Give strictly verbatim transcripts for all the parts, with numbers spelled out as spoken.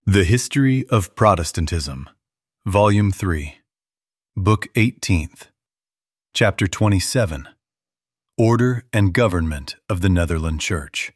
The History of Protestantism, Volume three, Book eighteenth, Chapter twenty-seven, Order and Government of the Netherland Church.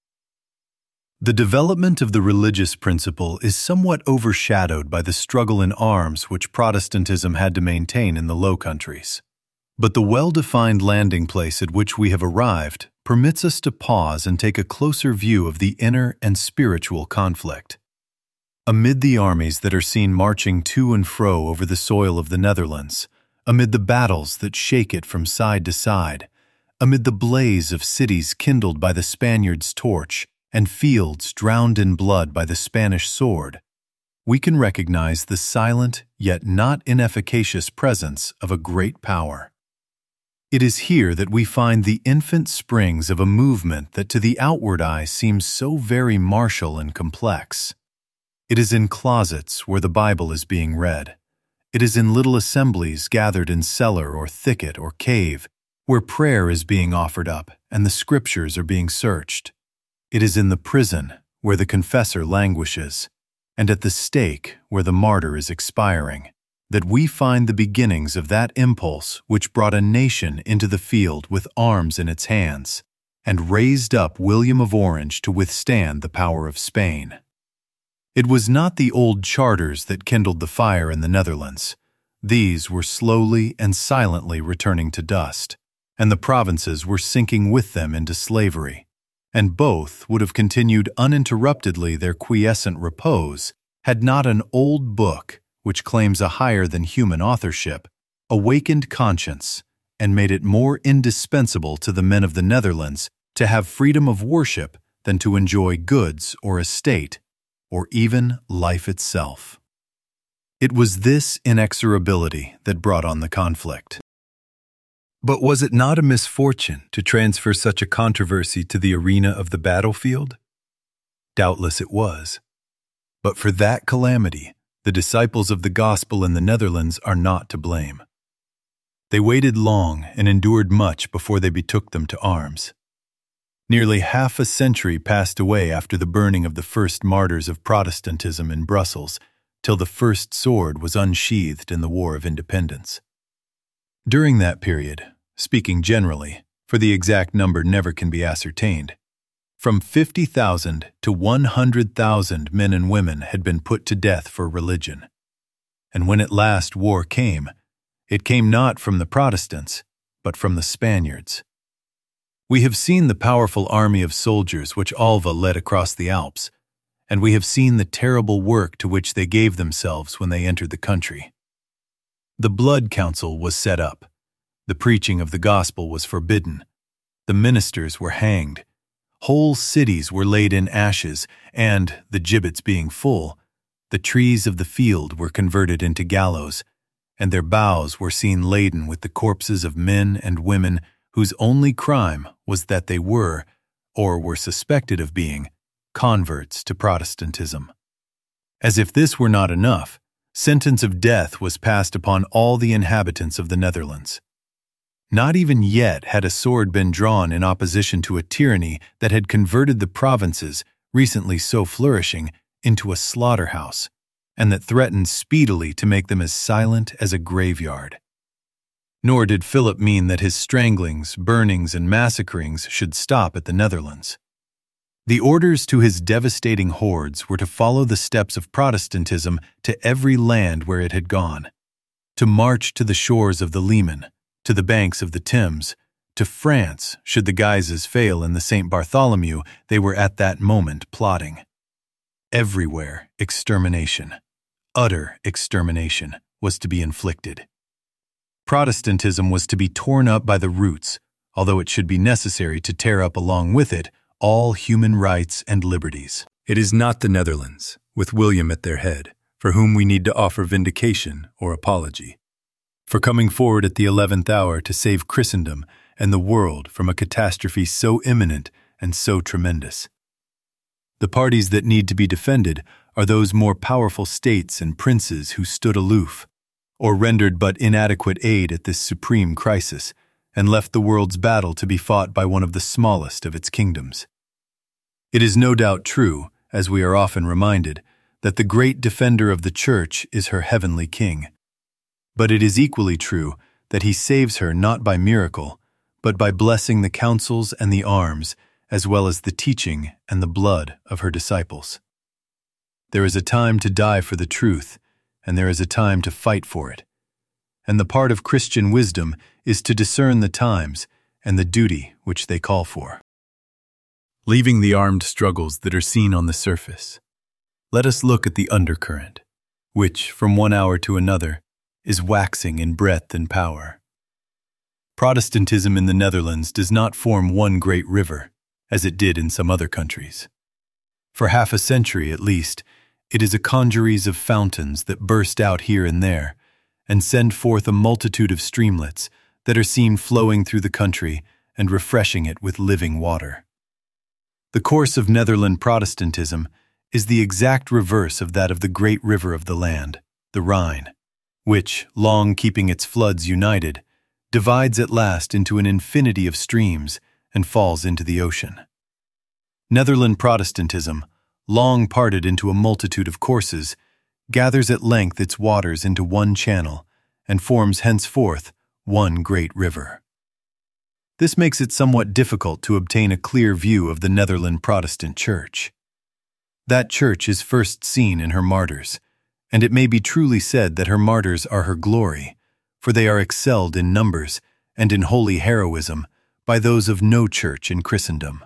The development of the religious principle is somewhat overshadowed by the struggle in arms which Protestantism had to maintain in the Low Countries. But the well-defined landing place at which we have arrived permits us to pause and take a closer view of the inner and spiritual conflict. Amid the armies that are seen marching to and fro over the soil of the Netherlands, amid the battles that shake it from side to side, amid the blaze of cities kindled by the Spaniard's torch and fields drowned in blood by the Spanish sword, we can recognize the silent yet not inefficacious presence of a great power. It is here that we find the infant springs of a movement that to the outward eye seems so very martial and complex. It is in closets where the Bible is being read. It is in little assemblies gathered in cellar or thicket or cave where prayer is being offered up and the scriptures are being searched. It is in the prison where the confessor languishes and at the stake where the martyr is expiring that we find the beginnings of that impulse which brought a nation into the field with arms in its hands and raised up William of Orange to withstand the power of Spain. It was not the old charters that kindled the fire in the Netherlands. These were slowly and silently returning to dust, and the provinces were sinking with them into slavery, and both would have continued uninterruptedly their quiescent repose had not an old book, which claims a higher than human authorship, awakened conscience and made it more indispensable to the men of the Netherlands to have freedom of worship than to enjoy goods or estate, or even life itself. It was this inexorability that brought on the conflict. But was it not a misfortune to transfer such a controversy to the arena of the battlefield? Doubtless it was. But for that calamity, the disciples of the gospel in the Netherlands are not to blame. They waited long and endured much before they betook them to arms. Nearly half a century passed away after the burning of the first martyrs of Protestantism in Brussels, till the first sword was unsheathed in the War of Independence. During that period, speaking generally, for the exact number never can be ascertained, from fifty thousand to one hundred thousand men and women had been put to death for religion. And when at last war came, it came not from the Protestants, but from the Spaniards. We have seen the powerful army of soldiers which Alva led across the Alps, and we have seen the terrible work to which they gave themselves when they entered the country. The blood council was set up. The preaching of the gospel was forbidden. The ministers were hanged. Whole cities were laid in ashes, and, the gibbets being full, the trees of the field were converted into gallows, and their boughs were seen laden with the corpses of men and women whose only crime was that they were, or were suspected of being, converts to Protestantism. As if this were not enough, sentence of death was passed upon all the inhabitants of the Netherlands. Not even yet had a sword been drawn in opposition to a tyranny that had converted the provinces, recently so flourishing, into a slaughterhouse, and that threatened speedily to make them as silent as a graveyard. Nor did Philip mean that his stranglings, burnings, and massacrings should stop at the Netherlands. The orders to his devastating hordes were to follow the steps of Protestantism to every land where it had gone, to march to the shores of the Leman, to the banks of the Thames, to France, should the Guises fail in the Saint Bartholomew they were at that moment plotting. Everywhere extermination, utter extermination, was to be inflicted. Protestantism was to be torn up by the roots, although it should be necessary to tear up along with it all human rights and liberties. It is not the Netherlands, with William at their head, for whom we need to offer vindication or apology, for coming forward at the eleventh hour to save Christendom and the world from a catastrophe so imminent and so tremendous. The parties that need to be defended are those more powerful states and princes who stood aloof, or rendered but inadequate aid at this supreme crisis, and left the world's battle to be fought by one of the smallest of its kingdoms. It is no doubt true, as we are often reminded, that the great defender of the Church is her heavenly King. But it is equally true that he saves her not by miracle, but by blessing the counsels and the arms, as well as the teaching and the blood of her disciples. There is a time to die for the truth, and there is a time to fight for it. And the part of Christian wisdom is to discern the times and the duty which they call for. Leaving the armed struggles that are seen on the surface, let us look at the undercurrent, which, from one hour to another, is waxing in breadth and power. Protestantism in the Netherlands does not form one great river, as it did in some other countries. For half a century, at least, it is a congeries of fountains that burst out here and there, and send forth a multitude of streamlets that are seen flowing through the country and refreshing it with living water. The course of Netherland Protestantism is the exact reverse of that of the great river of the land, the Rhine, which, long keeping its floods united, divides at last into an infinity of streams and falls into the ocean. Netherland Protestantism, long parted into a multitude of courses, gathers at length its waters into one channel and forms henceforth one great river. This makes it somewhat difficult to obtain a clear view of the Netherland Protestant Church. That Church is first seen in her martyrs, and it may be truly said that her martyrs are her glory, for they are excelled in numbers and in holy heroism by those of no church in Christendom.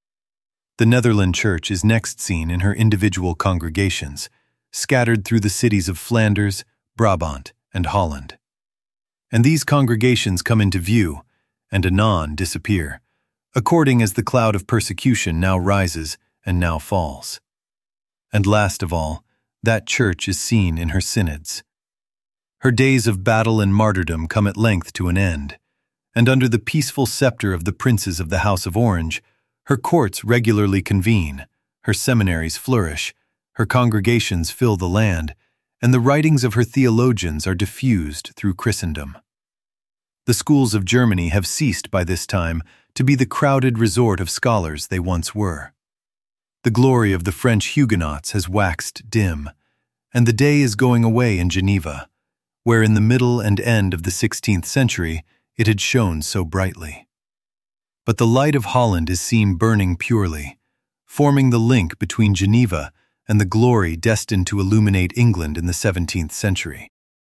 The Netherland Church is next seen in her individual congregations, scattered through the cities of Flanders, Brabant, and Holland. And these congregations come into view, and anon disappear, according as the cloud of persecution now rises and now falls. And last of all, that Church is seen in her synods. Her days of battle and martyrdom come at length to an end, and under the peaceful scepter of the princes of the House of Orange, her courts regularly convene, her seminaries flourish, her congregations fill the land, and the writings of her theologians are diffused through Christendom. The schools of Germany have ceased by this time to be the crowded resort of scholars they once were. The glory of the French Huguenots has waxed dim, and the day is going away in Geneva, where in the middle and end of the sixteenth century it had shone so brightly. But the light of Holland is seen burning purely, forming the link between Geneva and the glory destined to illuminate England in the seventeenth century.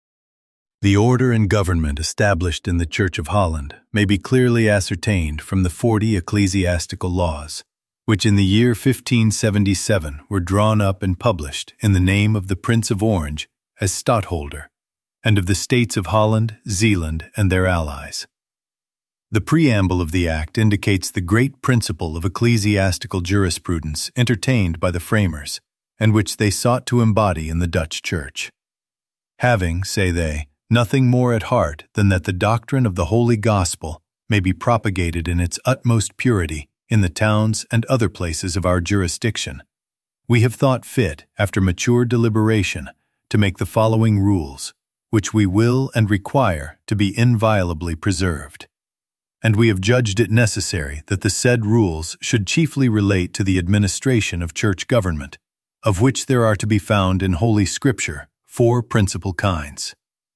The order and government established in the Church of Holland may be clearly ascertained from the forty ecclesiastical laws, which in the year fifteen seventy-seven were drawn up and published in the name of the Prince of Orange as Stadtholder, and of the states of Holland, Zeeland, and their allies. The preamble of the Act indicates the great principle of ecclesiastical jurisprudence entertained by the framers, and which they sought to embody in the Dutch Church. Having, say they, nothing more at heart than that the doctrine of the Holy Gospel may be propagated in its utmost purity in the towns and other places of our jurisdiction, we have thought fit, after mature deliberation, to make the following rules, which we will and require to be inviolably preserved. And we have judged it necessary that the said rules should chiefly relate to the administration of church government, of which there are to be found in Holy Scripture four principal kinds.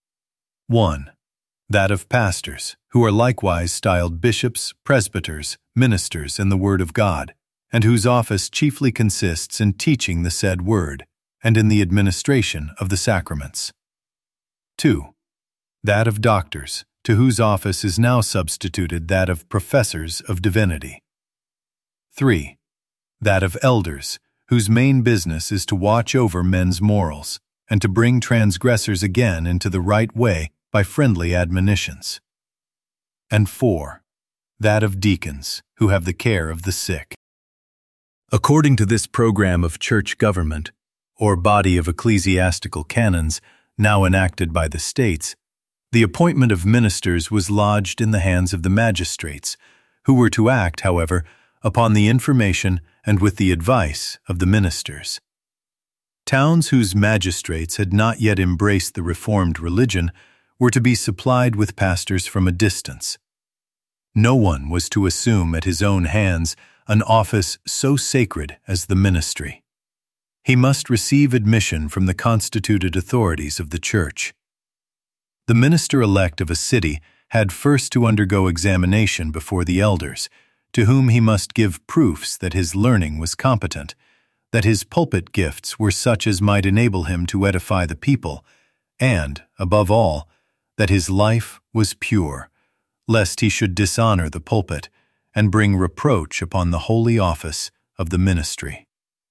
one. That of pastors, who are likewise styled bishops, presbyters, ministers in the Word of God, and whose office chiefly consists in teaching the said Word, and in the administration of the sacraments. two. That of doctors, to whose office is now substituted that of professors of divinity. three. That of elders, whose main business is to watch over men's morals, and to bring transgressors again into the right way by friendly admonitions. And four. That of deacons, who have the care of the sick. According to this program of church government, or body of ecclesiastical canons, now enacted by the states, the appointment of ministers was lodged in the hands of the magistrates, who were to act, however, upon the information and with the advice of the ministers. Towns whose magistrates had not yet embraced the Reformed religion were to be supplied with pastors from a distance. No one was to assume at his own hands an office so sacred as the ministry. he must receive admission from the constituted authorities of the church. The minister-elect of a city had first to undergo examination before the elders, to whom he must give proofs that his learning was competent, that his pulpit gifts were such as might enable him to edify the people, and, above all, that his life was pure, lest he should dishonor the pulpit and bring reproach upon the holy office of the ministry.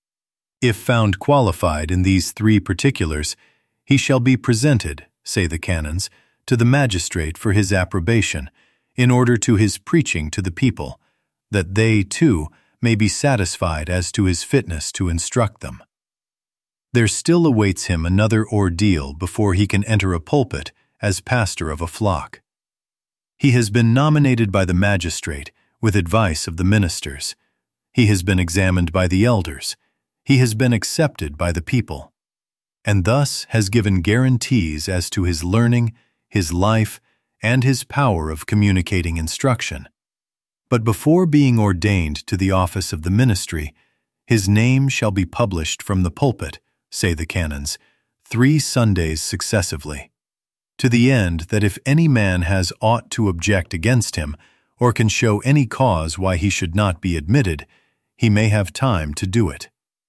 If found qualified in these three particulars, he shall be presented, say the canons, to the magistrate for his approbation, in order to his preaching to the people, that they, too, may be satisfied as to his fitness to instruct them. There still awaits him another ordeal before he can enter a pulpit as pastor of a flock. He has been nominated by the magistrate with advice of the ministers. He has been examined by the elders. He has been accepted by the people, and thus has given guarantees as to his learning, his life, and his power of communicating instruction. But before being ordained to the office of the ministry, his name shall be published from the pulpit, say the canons, three Sundays successively, to the end that if any man has aught to object against him, or can show any cause why he should not be admitted, he may have time to do it.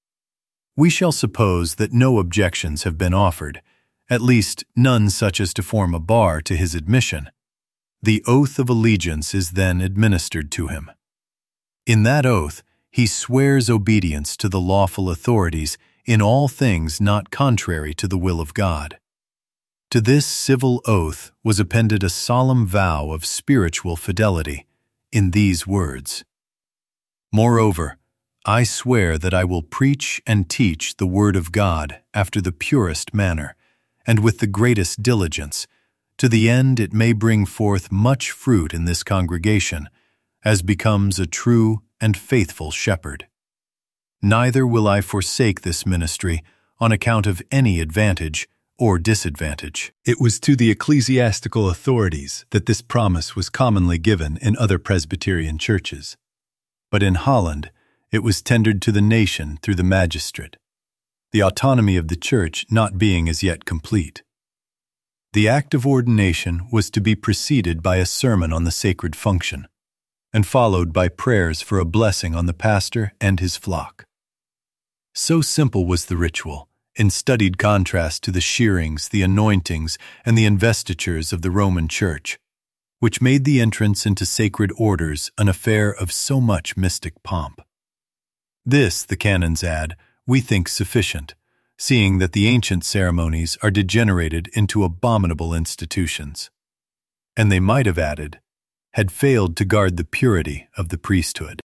We shall suppose that no objections have been offered, at least none such as to form a bar to his admission. The oath of allegiance is then administered to him. In that oath, he swears obedience to the lawful authorities in all things not contrary to the will of God. To this civil oath was appended a solemn vow of spiritual fidelity, in these words: Moreover, I swear that I will preach and teach the word of God after the purest manner, and with the greatest diligence, to the end it may bring forth much fruit in this congregation, as becomes a true and faithful shepherd. Neither will I forsake this ministry on account of any advantage or disadvantage. It was to the ecclesiastical authorities that this promise was commonly given in other Presbyterian churches, but in Holland it was tendered to the nation through the magistrate, the autonomy of the church not being as yet complete. The act of ordination was to be preceded by a sermon on the sacred function, and followed by prayers for a blessing on the pastor and his flock. So simple was the ritual, in studied contrast to the shearings, the anointings, and the investitures of the Roman Church, which made the entrance into sacred orders an affair of so much mystic pomp. This, the canons add, we think sufficient, seeing that the ancient ceremonies are degenerated into abominable institutions. And they might have added, had failed to guard the purity of the priesthood.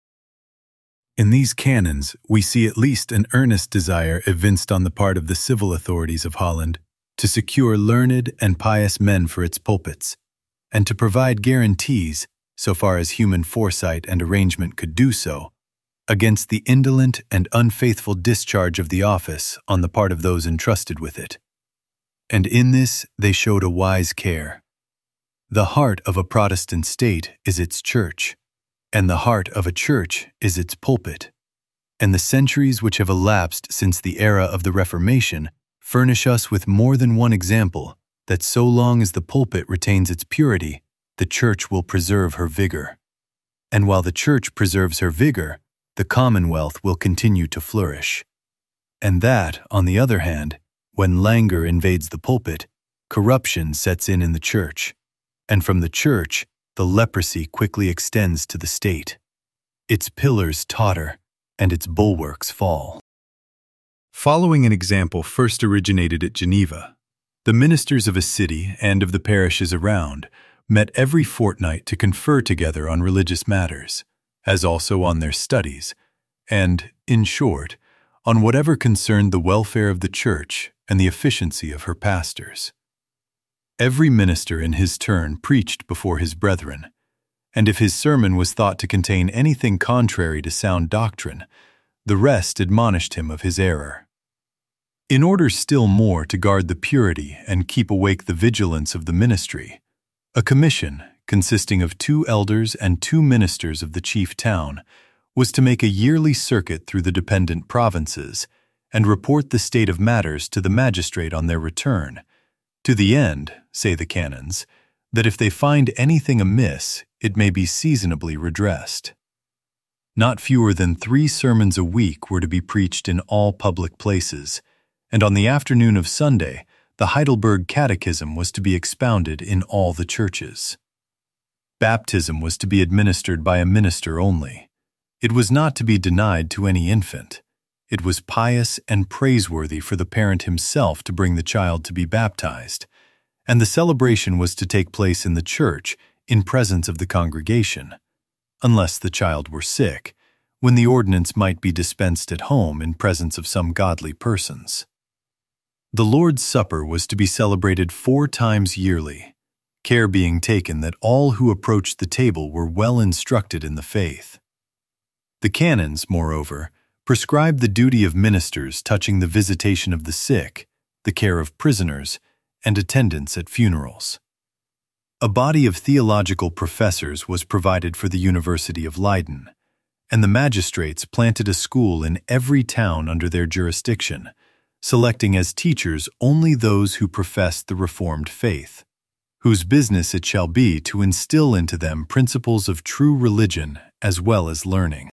In these canons, we see at least an earnest desire evinced on the part of the civil authorities of Holland to secure learned and pious men for its pulpits, and to provide guarantees, so far as human foresight and arrangement could do so, against the indolent and unfaithful discharge of the office on the part of those entrusted with it. And in this they showed a wise care. The heart of a Protestant state is its church, and the heart of a church is its pulpit, and the centuries which have elapsed since the era of the Reformation furnish us with more than one example that so long as the pulpit retains its purity, the church will preserve her vigor. And while the church preserves her vigor, the commonwealth will continue to flourish. And that, on the other hand, when languor invades the pulpit, corruption sets in in the church, and from the church, the leprosy quickly extends to the state. Its pillars totter, and its bulwarks fall. Following an example first originated at Geneva, the ministers of a city and of the parishes around met every fortnight to confer together on religious matters, as also on their studies, and, in short, on whatever concerned the welfare of the church and the efficiency of her pastors. Every minister in his turn preached before his brethren, and if his sermon was thought to contain anything contrary to sound doctrine, the rest admonished him of his error. In order still more to guard the purity and keep awake the vigilance of the ministry, a commission, consisting of two elders and two ministers of the chief town, was to make a yearly circuit through the dependent provinces, and report the state of matters to the magistrate on their return, to the end, say the canons, that if they find anything amiss, it may be seasonably redressed. Not fewer than three sermons a week were to be preached in all public places, and on the afternoon of Sunday, the Heidelberg Catechism was to be expounded in all the churches. Baptism was to be administered by a minister only. It was not to be denied to any infant. It was pious and praiseworthy for the parent himself to bring the child to be baptized, and the celebration was to take place in the church in presence of the congregation, unless the child were sick, when the ordinance might be dispensed at home in presence of some godly persons. The Lord's Supper was to be celebrated four times yearly, care being taken that all who approached the table were well instructed in the faith. The canons, moreover, prescribed the duty of ministers touching the visitation of the sick, the care of prisoners, and attendance at funerals. A body of theological professors was provided for the University of Leiden, and the magistrates planted a school in every town under their jurisdiction, selecting as teachers only those who professed the Reformed faith, whose business it shall be to instill into them principles of true religion as well as learning.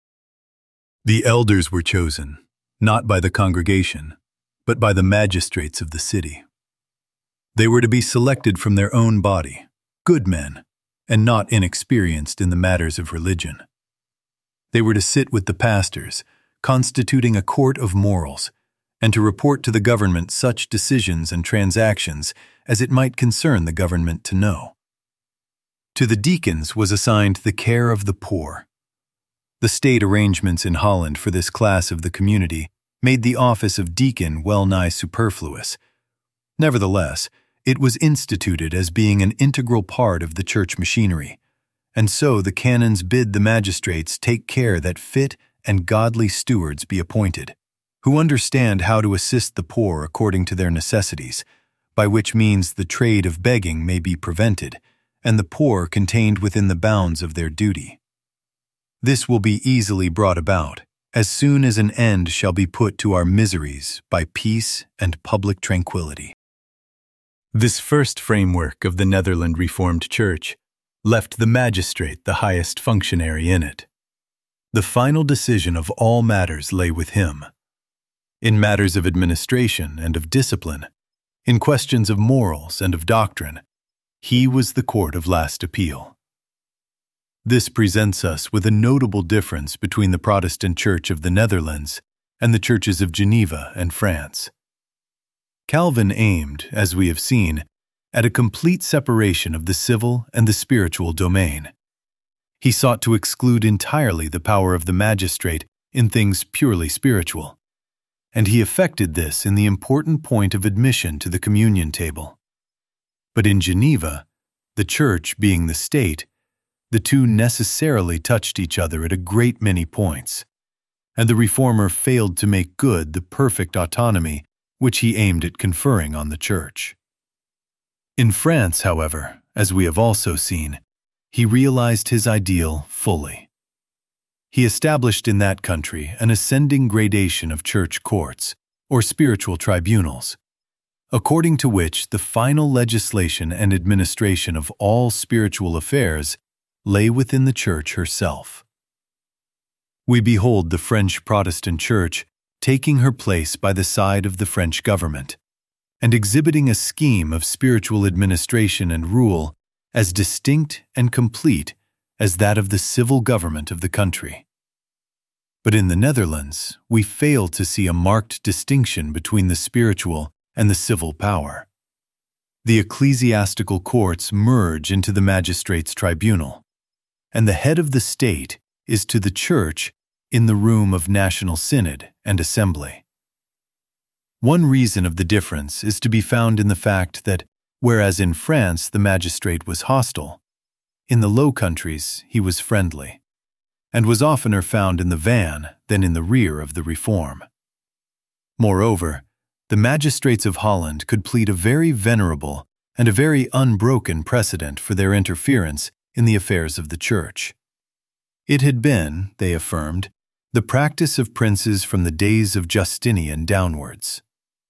The elders were chosen, not by the congregation, but by the magistrates of the city. They were to be selected from their own body, good men, and not inexperienced in the matters of religion. They were to sit with the pastors, constituting a court of morals, and to report to the government such decisions and transactions as it might concern the government to know. To the deacons was assigned the care of the poor. The state arrangements in Holland for this class of the community made the office of deacon well nigh superfluous. Nevertheless, it was instituted as being an integral part of the church machinery, and so the canons bid the magistrates take care that fit and godly stewards be appointed, who understand how to assist the poor according to their necessities, by which means the trade of begging may be prevented, and the poor contained within the bounds of their duty. This will be easily brought about, as soon as an end shall be put to our miseries by peace and public tranquility. This first framework of the Netherland Reformed Church left the magistrate the highest functionary in it. The final decision of all matters lay with him. In matters of administration and of discipline, in questions of morals and of doctrine, he was the court of last appeal. This presents us with a notable difference between the Protestant Church of the Netherlands and the churches of Geneva and France. Calvin aimed, as we have seen, at a complete separation of the civil and the spiritual domain. He sought to exclude entirely the power of the magistrate in things purely spiritual, and he effected this in the important point of admission to the communion table. But in Geneva, the Church being the state, the two necessarily touched each other at a great many points, and the Reformer failed to make good the perfect autonomy which he aimed at conferring on the Church. In France, however, as we have also seen, he realized his ideal fully. He established in that country an ascending gradation of church courts, or spiritual tribunals, according to which the final legislation and administration of all spiritual affairs lay within the Church herself. We behold the French Protestant Church taking her place by the side of the French government, and exhibiting a scheme of spiritual administration and rule as distinct and complete as that of the civil government of the country. But in the Netherlands, we fail to see a marked distinction between the spiritual and the civil power. The ecclesiastical courts merge into the magistrates' tribunal, and the head of the state is to the Church in the room of national synod and assembly. One reason of the difference is to be found in the fact that, whereas in France the magistrate was hostile, in the Low Countries he was friendly, and was oftener found in the van than in the rear of the reform. Moreover, the magistrates of Holland could plead a very venerable and a very unbroken precedent for their interference in the affairs of the Church. It had been, they affirmed, The practice of princes from the days of Justinian downwards.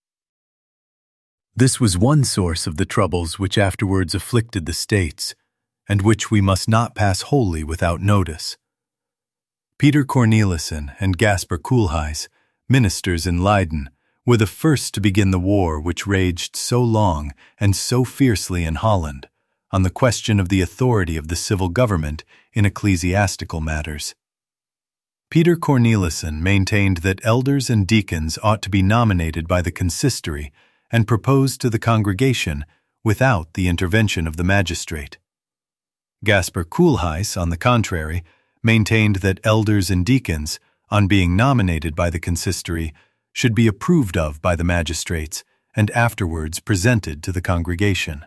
This was one source of the troubles which afterwards afflicted the states, and which we must not pass wholly without notice. Peter Cornelissen and Gaspar Koolhaas, ministers in Leiden, were the first to begin the war which raged so long and so fiercely in Holland on the question of the authority of the civil government in ecclesiastical matters. Peter Cornelissen maintained that elders and deacons ought to be nominated by the consistory and proposed to the congregation without the intervention of the magistrate. Gaspar Koolhaas, on the contrary, maintained that elders and deacons, on being nominated by the consistory, should be approved of by the magistrates and afterwards presented to the congregation.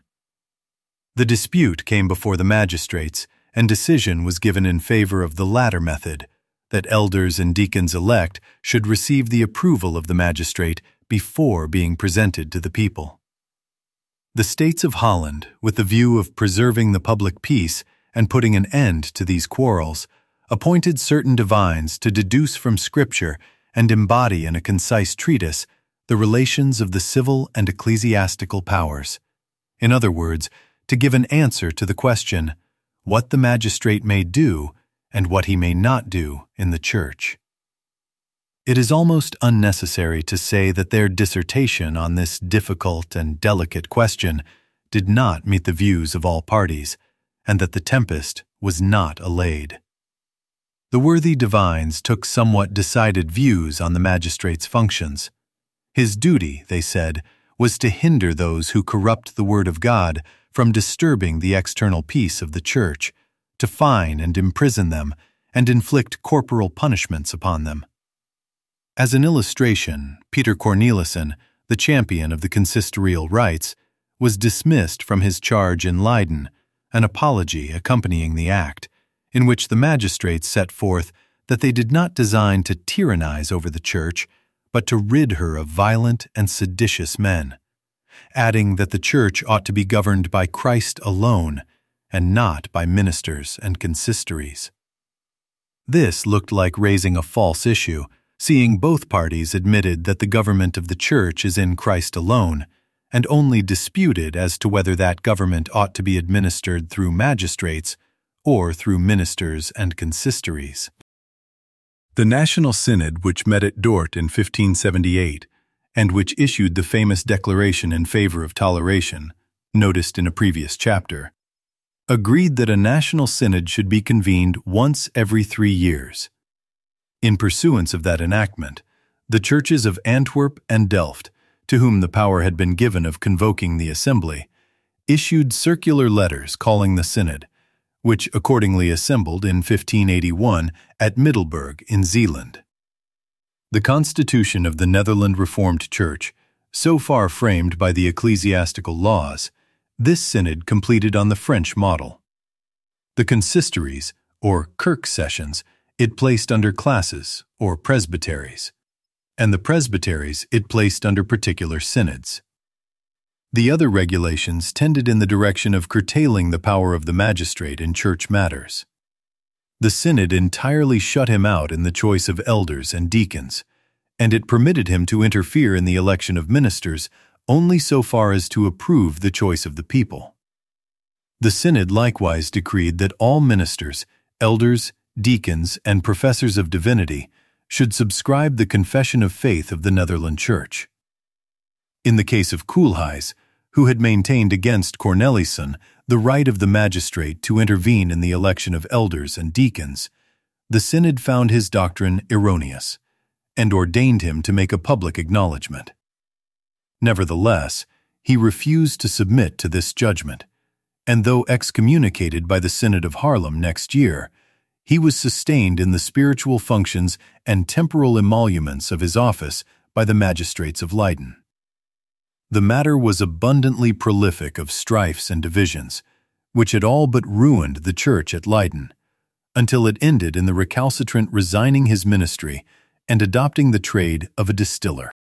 The dispute came before the magistrates, and decision was given in favor of the latter method, that elders and deacons elect should receive the approval of the magistrate before being presented to the people. The states of Holland, with the view of preserving the public peace and putting an end to these quarrels, appointed certain divines to deduce from Scripture and embody in a concise treatise the relations of the civil and ecclesiastical powers. In other words, to give an answer to the question, what the magistrate may do and what he may not do in the Church. It is almost unnecessary to say that their dissertation on this difficult and delicate question did not meet the views of all parties, and that the tempest was not allayed. The worthy divines took somewhat decided views on the magistrate's functions. His duty, they said, was to hinder those who corrupt the word of God from disturbing the external peace of the Church, to fine and imprison them, and inflict corporal punishments upon them. As an illustration, Peter Cornelissen, the champion of the consistorial rights, was dismissed from his charge in Leiden, an apology accompanying the act, in which the magistrates set forth that they did not design to tyrannize over the Church, but to rid her of violent and seditious men, adding that the Church ought to be governed by Christ alone, and not by ministers and consistories. This looked like raising a false issue, seeing both parties admitted that the government of the Church is in Christ alone, and only disputed as to whether that government ought to be administered through magistrates or through ministers and consistories. The National Synod, which met at Dort in fifteen seventy-eight, and which issued the famous declaration in favor of toleration, noticed in a previous chapter, agreed that a national synod should be convened once every three years. In pursuance of that enactment, the churches of Antwerp and Delft, to whom the power had been given of convoking the assembly, issued circular letters calling the synod, which accordingly assembled in fifteen eighty-one at Middelburg in Zeeland. The constitution of the Netherland Reformed Church, so far framed by the ecclesiastical laws, this synod completed on the French model. The consistories, or kirk sessions, it placed under classes, or presbyteries, and the presbyteries it placed under particular synods. The other regulations tended in the direction of curtailing the power of the magistrate in church matters. The synod entirely shut him out in the choice of elders and deacons, and it permitted him to interfere in the election of ministers only so far as to approve the choice of the people. The synod likewise decreed that all ministers, elders, deacons, and professors of divinity should subscribe the Confession of Faith of the Netherland Church. In the case of Koolhaas, who had maintained against Cornelissen the right of the magistrate to intervene in the election of elders and deacons, the synod found his doctrine erroneous, and ordained him to make a public acknowledgment. Nevertheless, he refused to submit to this judgment, and though excommunicated by the Synod of Haarlem next year, he was sustained in the spiritual functions and temporal emoluments of his office by the magistrates of Leiden. The matter was abundantly prolific of strifes and divisions, which had all but ruined the church at Leiden, until it ended in the recalcitrant resigning his ministry and adopting the trade of a distiller.